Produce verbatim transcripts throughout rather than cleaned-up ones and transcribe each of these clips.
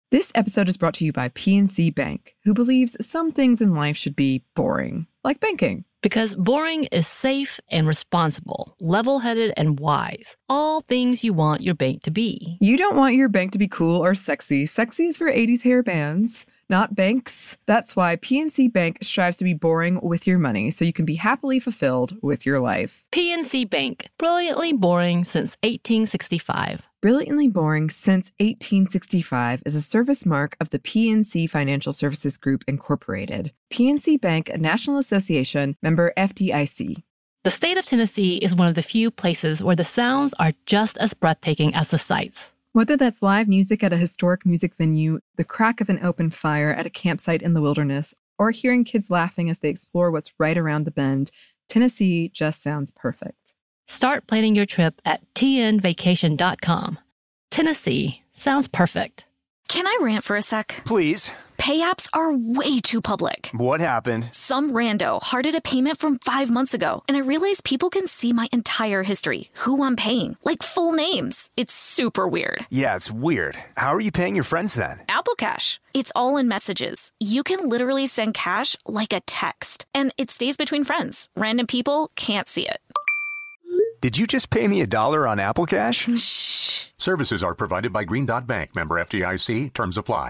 This episode is brought to you by P N C Bank, who believes some things in life should be boring, like banking. Because boring is safe and responsible, level-headed and wise. All things you want your bank to be. You don't want your bank to be cool or sexy. Sexy is for eighties hair bands, not banks. That's why P N C Bank strives to be boring with your money, so you can be happily fulfilled with your life. P N C Bank, brilliantly boring since eighteen sixty-five. Brilliantly Boring Since eighteen sixty-five is a service mark of the P N C Financial Services Group, Incorporated. P N C Bank, a National Association, member F D I C. The state of Tennessee is one of the few places where the sounds are just as breathtaking as the sights. Whether that's live music at a historic music venue, the crack of an open fire at a campsite in the wilderness, or hearing kids laughing as they explore what's right around the bend, Tennessee just sounds perfect. Start planning your trip at T N vacation dot com. Tennessee sounds perfect. Can I rant for a sec? Please. Pay apps are way too public. What happened? Some rando hearted a payment from five months ago, and I realized people can see my entire history, who I'm paying, like full names. It's super weird. Yeah, it's weird. How are you paying your friends then? Apple Cash. It's all in messages. You can literally send cash like a text, and it stays between friends. Random people can't see it. Did you just pay me a dollar on Apple Cash? Shh. Services are provided by Green Dot Bank, member F D I C. Terms apply.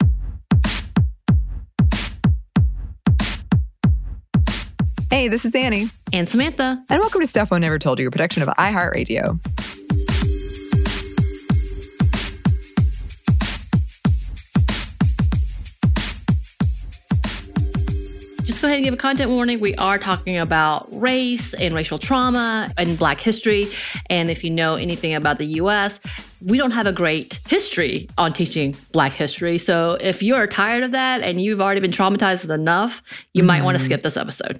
Hey, this is Annie. And Samantha. And welcome to Stuff I Never Told You, a production of iHeartRadio. Just go ahead and give a content warning. We are talking about race and racial trauma and Black history. And if you know anything about the U S, we don't have a great history on teaching Black history. So if you're tired of that and you've already been traumatized enough, you mm-hmm. might want to skip this episode.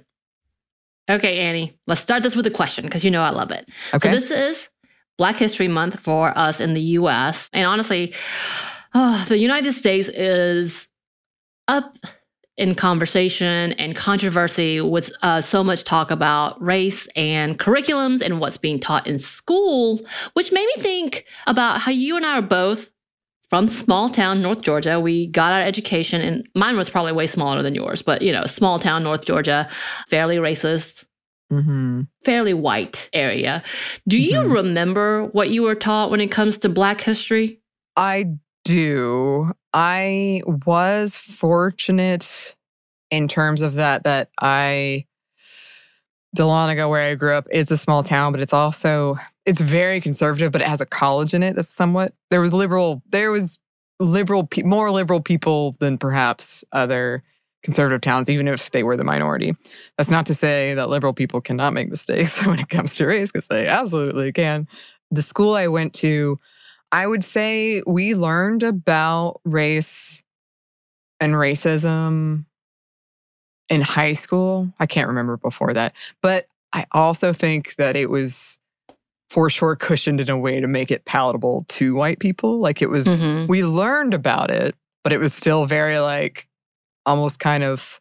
Okay, Annie, let's start this with a question because you know I love it. Okay. So this is Black History Month for us in the U S. And honestly, oh, the United States is up in conversation and controversy with uh, so much talk about race and curriculums and what's being taught in schools, which made me think about how you and I are both from small town North Georgia. We got our education, and mine was probably way smaller than yours, but, you know, small town North Georgia, fairly racist, mm-hmm. fairly white area. Do you mm-hmm. remember what you were taught when it comes to Black history? I do. I was fortunate in terms of that, that I, Dahlonega, where I grew up, is a small town, but it's also, it's very conservative, but it has a college in it that's somewhat, there was liberal, there was liberal, more liberal people than perhaps other conservative towns, even if they were the minority. That's not to say that liberal people cannot make mistakes when it comes to race, because they absolutely can. The school I went to, I would say we learned about race and racism in high school. I can't remember before that. But I also think that it was for sure cushioned in a way to make it palatable to white people. Like it was, mm-hmm. we learned about it, but it was still very like almost kind of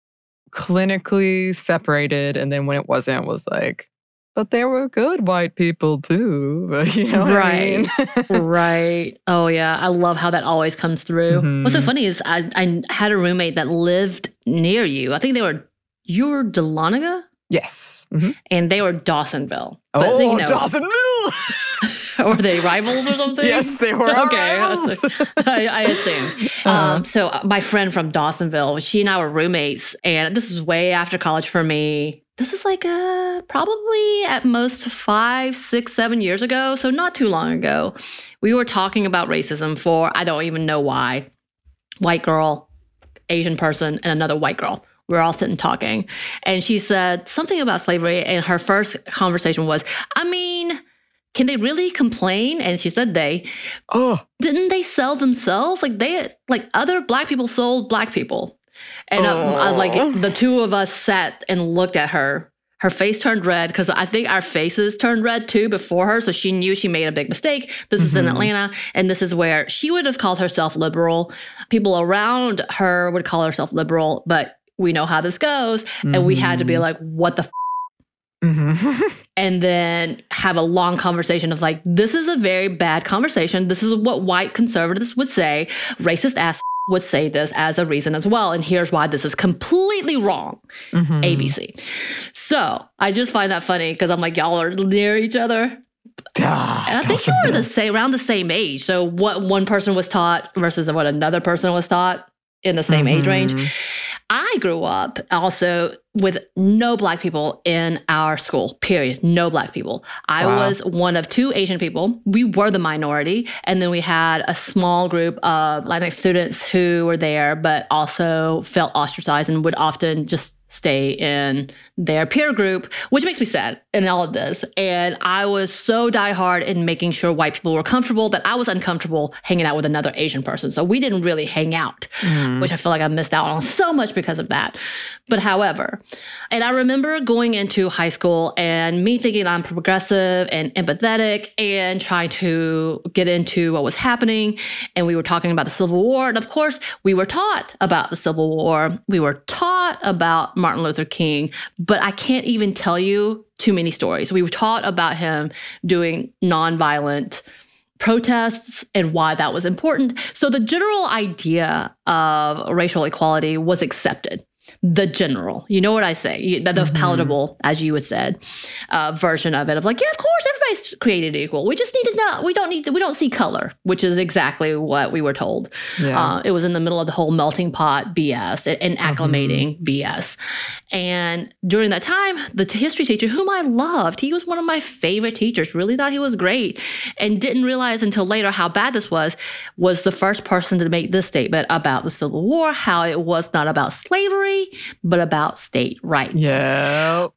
clinically separated. And then when it wasn't, it was like, but there were good white people too. You know what right. I mean? Right. Oh, yeah. I love how that always comes through. Mm-hmm. What's so funny is I, I had a roommate that lived near you. I think they were, you were Dahlonega? Yes. Mm-hmm. And they were Dawsonville. But, oh, you know, Dawsonville! Were they rivals or something? Yes, they were. Okay, I, I assume. Uh-huh. Um, so my friend from Dawsonville, she and I were roommates, and this is way after college for me. This is like uh, probably at most five, six, seven years ago. So not too long ago. We were talking about racism for, I don't even know why. White girl, Asian person, and another white girl. We were all sitting talking. And she said something about slavery. And her first conversation was, I mean, can they really complain? And she said they. Oh. Didn't they sell themselves? Like they, like other Black people sold Black people. And uh, I, like the two of us sat and looked at her. Her face turned red because I think our faces turned red too before her. So she knew she made a big mistake. This mm-hmm. is in Atlanta. And this is where she would have called herself liberal. People around her would call herself liberal. But we know how this goes. Mm-hmm. And we had to be like, what the f-? Mm-hmm. and then have a long conversation of like, this is a very bad conversation. This is what white conservatives would say. Racist ass would say this as a reason as well. And here's why this is completely wrong. Mm-hmm. A B C. So I just find that funny because I'm like, y'all are near each other. Ah, and I think you were the same, around the same age. So what one person was taught versus what another person was taught in the same mm-hmm. age range. I grew up also with no Black people in our school, period. No Black people. I wow. was one of two Asian people. We were the minority. And then we had a small group of Latinx students who were there, but also felt ostracized and would often just stay in their peer group, which makes me sad in all of this. And I was so diehard in making sure white people were comfortable that I was uncomfortable hanging out with another Asian person. So we didn't really hang out, mm. which I feel like I missed out on so much because of that. But however, and I remember going into high school and me thinking I'm progressive and empathetic and trying to get into what was happening. And we were talking about the Civil War. And of course, we were taught about the Civil War. We were taught about Martin Luther King, but I can't even tell you too many stories. We were taught about him doing nonviolent protests and why that was important. So the general idea of racial equality was accepted. The general, you know what I say, the, the mm-hmm. palatable, as you had said, uh, version of it of like, yeah, of course, everybody's created equal. We just need to know. We don't need to, we don't see color, which is exactly what we were told. Yeah. Uh, it was in the middle of the whole melting pot B S and, and acclimating mm-hmm. B S. And during that time, the t- history teacher, whom I loved, he was one of my favorite teachers, really thought he was great, and didn't realize until later how bad this was, was the first person to make this statement about the Civil War, how it was not about slavery, but about state rights. Yeah.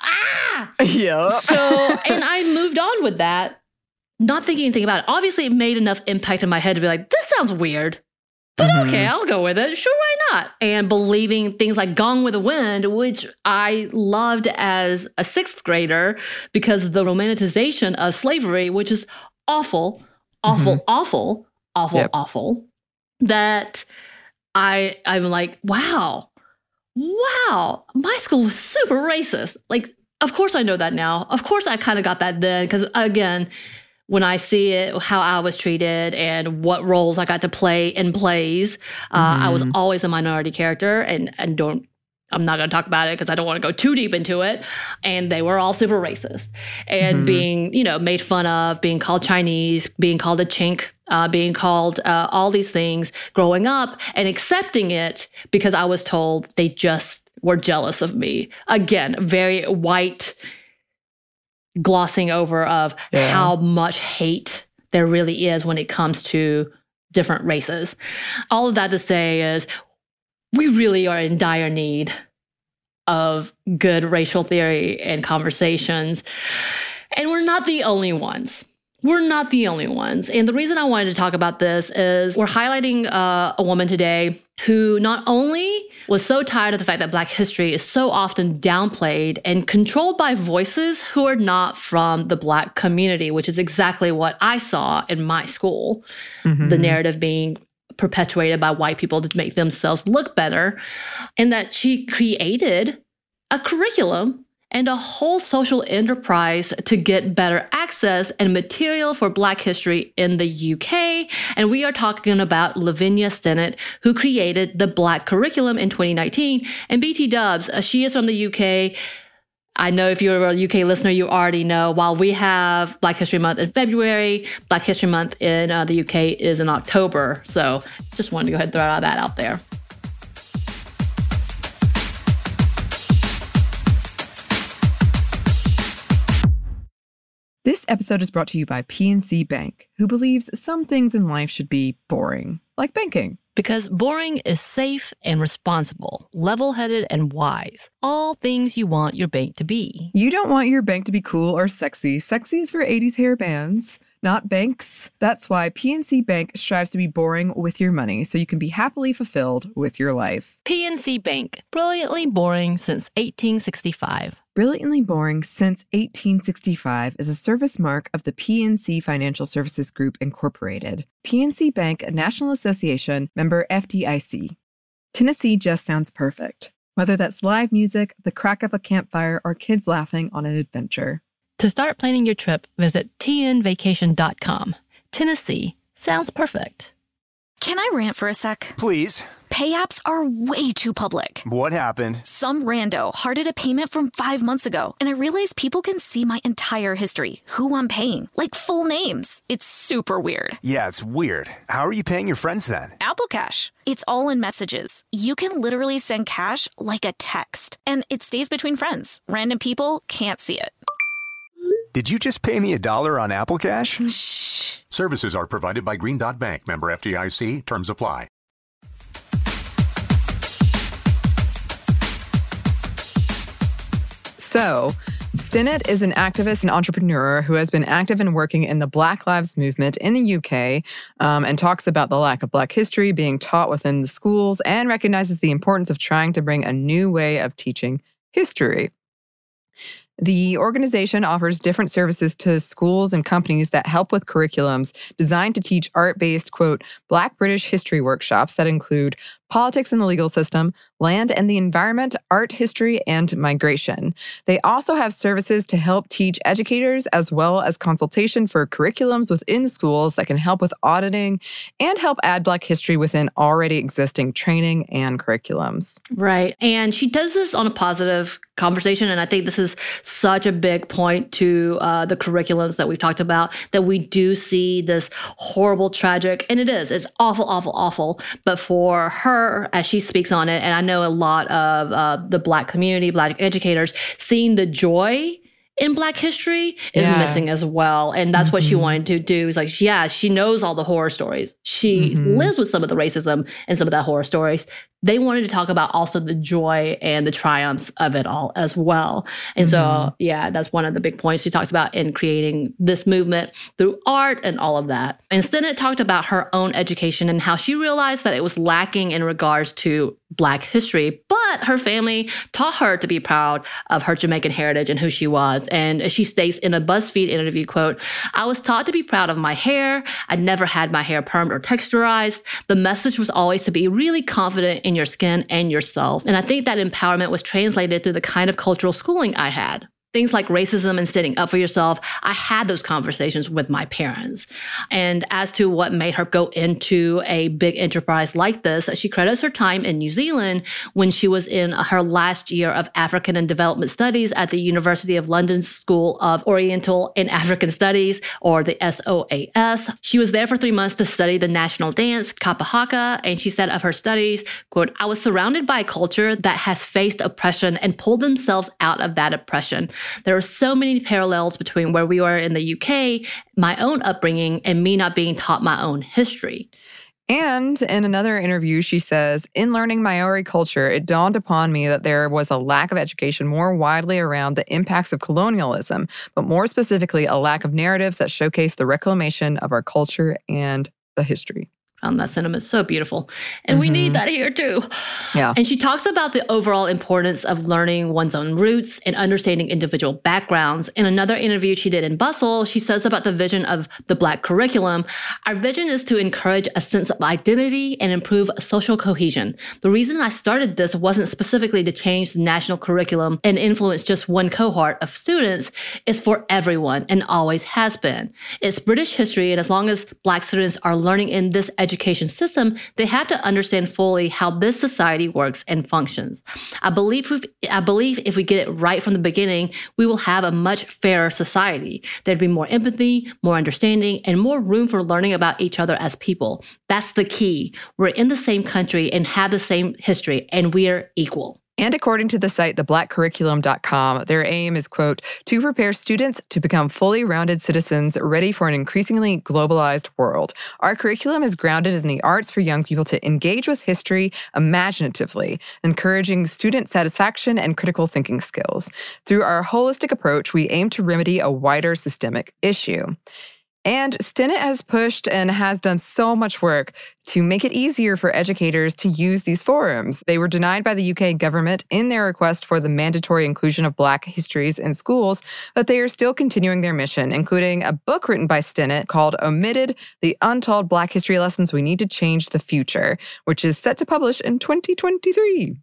Ah! Yeah. So, and I moved on with that, not thinking anything about it. Obviously, it made enough impact in my head to be like, this sounds weird, but mm-hmm. okay, I'll go with it. Sure, why not? And believing things like Gone with the Wind, which I loved as a sixth grader because of the romanticization of slavery, which is awful, awful, mm-hmm. awful, awful, yep. awful, that I, I'm like, wow. Wow, my school was super racist. Like, of course I know that now. Of course I kind of got that then. Because again, when I see it, how I was treated and what roles I got to play in plays, uh, mm-hmm. I was always a minority character. And, and don't, I'm not going to talk about it because I don't want to go too deep into it. And they were all super racist. And mm-hmm. being, you know, made fun of, being called Chinese, being called a chink, Uh, being called uh, all these things growing up and accepting it because I was told they just were jealous of me. Again, very white glossing over of yeah. how much hate there really is when it comes to different races. All of that to say is we really are in dire need of good racial theory and conversations. And we're not the only ones. We're not the only ones. And the reason I wanted to talk about this is we're highlighting uh, a woman today who not only was so tired of the fact that Black history is so often downplayed and controlled by voices who are not from the Black community, which is exactly what I saw in my school, mm-hmm. the narrative being perpetuated by white people to make themselves look better, and that she created a curriculum and a whole social enterprise to get better access and material for Black history in the U K. And we are talking about Lavinia Stennett, who created the Black curriculum in twenty nineteen. And B T Dubs, uh, she is from the U K. I know if you're a U K listener, you already know, while we have Black History Month in February, Black History Month in uh, the U K is in October. So just wanted to go ahead and throw that out there. This episode is brought to you by P N C Bank, who believes some things in life should be boring, like banking. Because boring is safe and responsible, level-headed and wise. All things you want your bank to be. You don't want your bank to be cool or sexy. Sexy is for eighties hair bands, not banks. That's why P N C Bank strives to be boring with your money so you can be happily fulfilled with your life. P N C Bank, brilliantly boring since eighteen sixty-five. Brilliantly Boring Since eighteen sixty-five is a service mark of the P N C Financial Services Group, Incorporated. P N C Bank, a National Association, member F D I C. Tennessee just sounds perfect. whether that's live music, the crack of a campfire, or kids laughing on an adventure. To start planning your trip, visit T N vacation dot com. Tennessee sounds perfect. Can I rant for a sec? Please. Pay apps are way too public. What happened? Some rando hearted a payment from five months ago, and I realized people can see my entire history, who I'm paying, like full names. It's super weird. Yeah, it's weird. How are you paying your friends then? Apple Cash. It's all in messages. You can literally send cash like a text, and it stays between friends. Random people can't see it. Did you just pay me a dollar on Apple Cash? Shh. Services are provided by Green Dot Bank. Member F D I C. Terms apply. So, Stinnett is an activist and entrepreneur who has been active and working in the Black Lives Movement in the U K um, and talks about the lack of Black history being taught within the schools and recognizes the importance of trying to bring a new way of teaching history. The organization offers different services to schools and companies that help with curriculums designed to teach art-based, quote, Black British history workshops that include politics and the legal system, land and the environment, art history, and migration. They also have services to help teach educators as well as consultation for curriculums within schools that can help with auditing and help add Black history within already existing training and curriculums. Right. And she does this on a positive conversation. And I think this is such a big point to uh, the curriculums that we've talked about, that we do see this horrible, tragic, and it is, it's awful, awful, awful. But for her, as she speaks on it, and I know a lot of uh, the Black community, Black educators, seeing the joy in Black history is yeah. missing as well. And that's mm-hmm. what she wanted to do. Is like, yeah, she knows all the horror stories. She mm-hmm. lives with some of the racism and some of that horror stories. They wanted to talk about also the joy and the triumphs of it all as well. And mm-hmm. so, yeah, that's one of the big points she talks about in creating this movement through art and all of that. And Stinnett talked about her own education and how she realized that it was lacking in regards to Black history, but her family taught her to be proud of her Jamaican heritage and who she was. And she states in a BuzzFeed interview, quote, I was taught to be proud of my hair. I never had my hair permed or texturized. The message was always to be really confident in your skin and yourself. And I think that empowerment was translated through the kind of cultural schooling I had. Things like racism and standing up for yourself, I had those conversations with my parents. And as to what made her go into a big enterprise like this, she credits her time in New Zealand when she was in her last year of African and Development Studies at the University of London's School of Oriental and African Studies, or the S O A S. She was there for three months to study the national dance, Kapa Haka, and she said of her studies, quote, I was surrounded by a culture that has faced oppression and pulled themselves out of that oppression. There are so many parallels between where we were in the U K, my own upbringing, and me not being taught my own history. And in another interview, she says, in learning Maori culture, it dawned upon me that there was a lack of education more widely around the impacts of colonialism, but more specifically, a lack of narratives that showcase the reclamation of our culture and the history. Found that sentiment so beautiful. And mm-hmm. we need that here too. Yeah. And she talks about the overall importance of learning one's own roots and understanding individual backgrounds. In another interview she did in Bustle, she says about the vision of the Black curriculum, our vision is to encourage a sense of identity and improve social cohesion. The reason I started this wasn't specifically to change the national curriculum and influence just one cohort of students. It's for everyone and always has been. It's British history, and as long as Black students are learning in this education education system, they have to understand fully how this society works and functions. I believe, if, I believe if we get it right from the beginning, we will have a much fairer society. There'd be more empathy, more understanding, and more room for learning about each other as people. That's the key. We're in the same country and have the same history, and we're equal. And according to the site the black curriculum dot com, their aim is, quote, to prepare students to become fully rounded citizens ready for an increasingly globalized world. Our curriculum is grounded in the arts for young people to engage with history imaginatively, encouraging student satisfaction and critical thinking skills. Through our holistic approach, we aim to remedy a wider systemic issue. And Stinnett has pushed and has done so much work to make it easier for educators to use these forums. They were denied by the U K government in their request for the mandatory inclusion of Black histories in schools, but they are still continuing their mission, including a book written by Stinnett called Omitted, The Untold Black History Lessons We Need to Change the Future, which is set to publish in twenty twenty-three.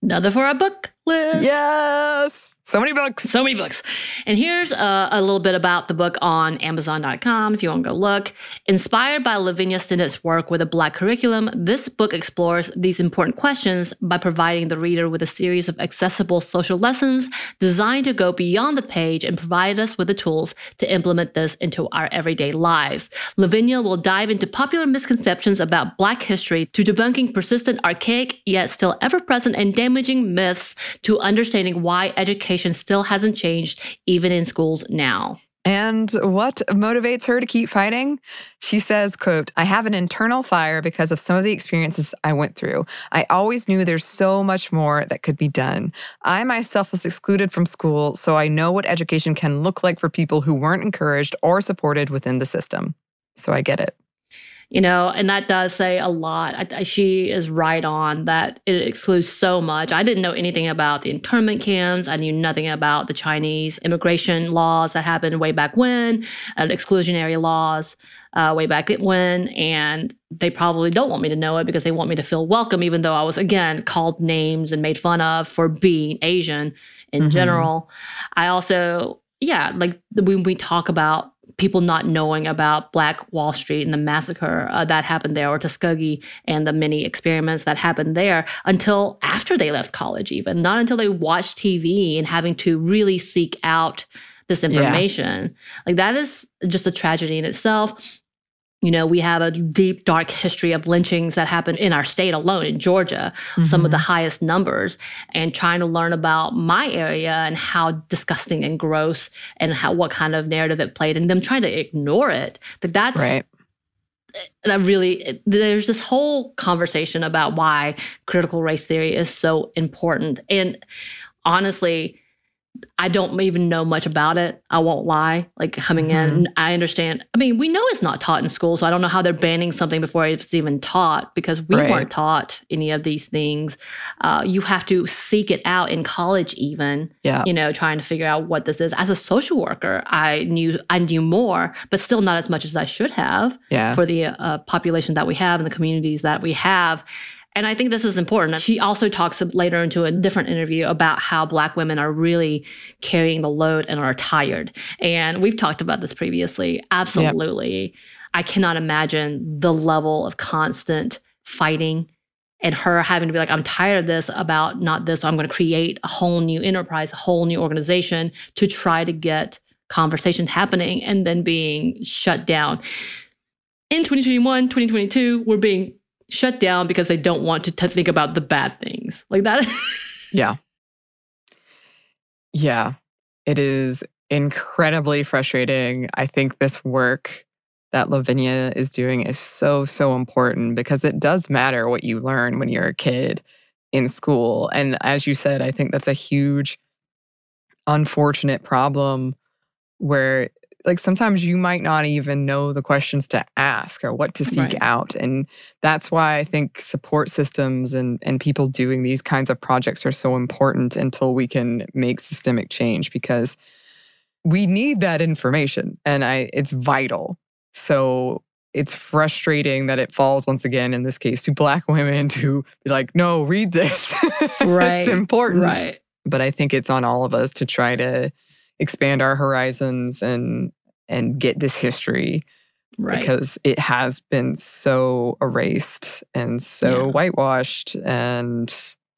Another for our book list. Yes. So many books. So many books. And here's uh, a little bit about the book on Amazon dot com if you want to go look. Inspired by Lavinia Stinnet's work with a Black curriculum, this book explores these important questions by providing the reader with a series of accessible social lessons designed to go beyond the page and provide us with the tools to implement this into our everyday lives. Lavinia will dive into popular misconceptions about Black history to debunking persistent, archaic, yet still ever-present and damaging myths to understanding why education still hasn't changed, even in schools now. And what motivates her to keep fighting? She says, quote, "I have an internal fire because of some of the experiences I went through. I always knew there's so much more that could be done. I myself was excluded from school, so I know what education can look like for people who weren't encouraged or supported within the system. So I get it." You know, and that does say a lot. I, I, she is right on that it excludes so much. I didn't know anything about the internment camps. I knew nothing about the Chinese immigration laws that happened way back when, and exclusionary laws uh, way back when. And they probably don't want me to know it because they want me to feel welcome, even though I was, again, called names and made fun of for being Asian in mm-hmm. general. I also, yeah, like when we talk about people not knowing about Black Wall Street and the massacre uh, that happened there, or Tuskegee and the many experiments that happened there until after they left college, even not until they watched T V and having to really seek out this information. Yeah. Like that is just a tragedy in itself. You know, we have a deep, dark history of lynchings that happened in our state alone, in Georgia, mm-hmm. some of the highest numbers, and trying to learn about my area and how disgusting and gross and how what kind of narrative it played, and them trying to ignore it. But that's right. That really, there's this whole conversation about why critical race theory is so important. And honestly, I don't even know much about it. I won't lie. Like coming mm-hmm. in, I understand. I mean, we know it's not taught in school, so I don't know how they're banning something before it's even taught, because we right. weren't taught any of these things. Uh, you have to seek it out in college, even. Yeah. You know, trying to figure out what this is. As a social worker, I knew I knew more, but still not as much as I should have. Yeah. For the uh, population that we have and the communities that we have. And I think this is important. She also talks later into a different interview about how Black women are really carrying the load and are tired. And we've talked about this previously. Absolutely. Yep. I cannot imagine the level of constant fighting and her having to be like, I'm tired of this about not this. So I'm going to create a whole new enterprise, a whole new organization to try to get conversations happening, and then being shut down. In twenty twenty-one, twenty twenty-two, we're being shut down because they don't want to t- think about the bad things like that. Yeah. Yeah. It is incredibly frustrating. I think this work that Lavinia is doing is so, so important, because it does matter what you learn when you're a kid in school. And as you said, I think that's a huge, unfortunate problem where, like, sometimes you might not even know the questions to ask or what to seek right. out. And that's why I think support systems and, and people doing these kinds of projects are so important until we can make systemic change, because we need that information, and I it's vital. So it's frustrating that it falls, once again, in this case, to Black women to be like, no, read this. Right. It's important. Right. But I think it's on all of us to try to expand our horizons and and get this history, right. because it has been so erased and so yeah. whitewashed, and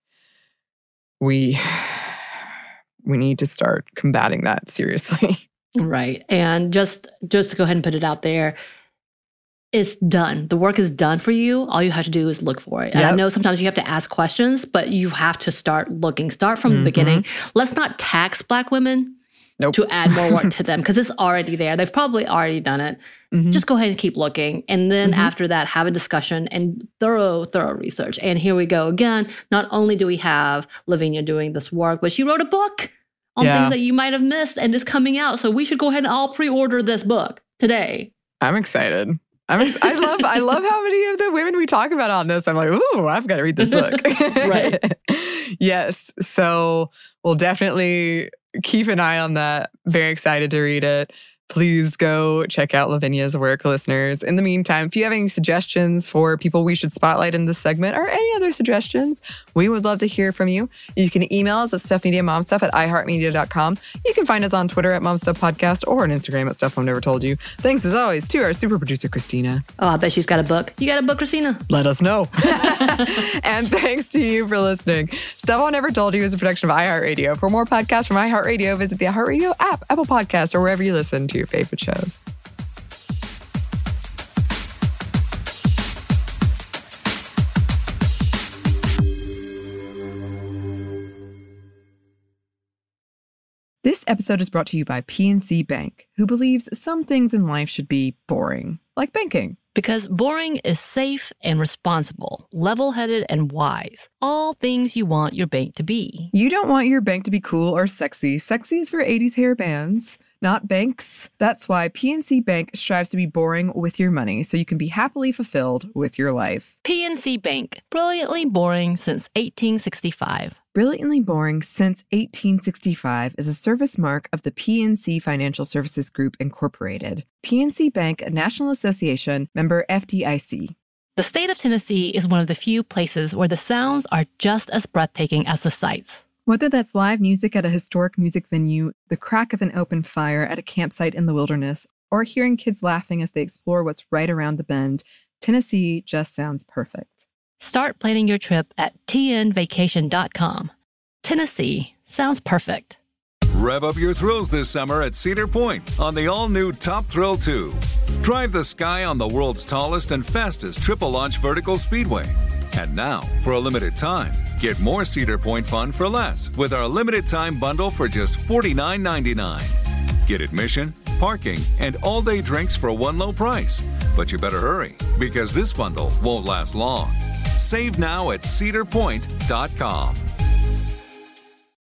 we we need to start combating that seriously. Right. And just just to go ahead and put it out there, it's done. The work is done for you. All you have to do is look for it. And yep. I know sometimes you have to ask questions, but you have to start looking. Start from mm-hmm. the beginning. Let's not tax Black women nope. to add more work to them, because it's already there. They've probably already done it. Mm-hmm. Just go ahead and keep looking. And then mm-hmm. after that, have a discussion and thorough, thorough research. And here we go again. Not only do we have Lavinia doing this work, but she wrote a book on yeah. things that you might have missed, and it's coming out. So we should go ahead and all pre-order this book today. I'm excited. I'm ex- I love I love how many of the women we talk about on this, I'm like, ooh, I've got to read this book. Right. Yes. So we'll definitely keep an eye on that. Very excited to read it. please go check out Lavinia's work, listeners. In the meantime, if you have any suggestions for people we should spotlight in this segment or any other suggestions, we would love to hear from you. You can email us at stuffmediamomstuff at i heart media dot com. You can find us on Twitter at momstuffpodcast or on Instagram at Stuff Mom Never Told You. Thanks as always to our super producer, Christina. Oh, I bet she's got a book. You got a book, Christina? Let us know. And thanks to you for listening. Stuff Mom Never Told You is a production of iHeartRadio. For more podcasts from iHeartRadio, visit the iHeartRadio app, Apple Podcasts, or wherever you listen to your favorite shows. This episode is brought to you by P N C Bank, who believes some things in life should be boring, like banking. Because boring is safe and responsible, level-headed and wise. All things you want your bank to be. You don't want your bank to be cool or sexy. Sexy is for eighties hair bands, not banks. That's why P N C Bank strives to be boring with your money so you can be happily fulfilled with your life. P N C Bank, brilliantly boring since eighteen sixty-five. Brilliantly Boring Since eighteen sixty-five is a service mark of the P N C Financial Services Group, Incorporated. P N C Bank, a National Association, member F D I C. The state of Tennessee is one of the few places where the sounds are just as breathtaking as the sights. Whether that's live music at a historic music venue, the crack of an open fire at a campsite in the wilderness, or hearing kids laughing as they explore what's right around the bend, Tennessee just sounds perfect. Start planning your trip at T N vacation dot com. Tennessee sounds perfect. Rev up your thrills this summer at Cedar Point on the all-new Top Thrill two. Drive the sky on the world's tallest and fastest triple-launch vertical speedway. And now, for a limited time, get more Cedar Point fun for less with our limited-time bundle for just forty-nine ninety-nine. Get admission, parking, and all-day drinks for one low price. But you better hurry, because this bundle won't last long. Save now at cedar point dot com.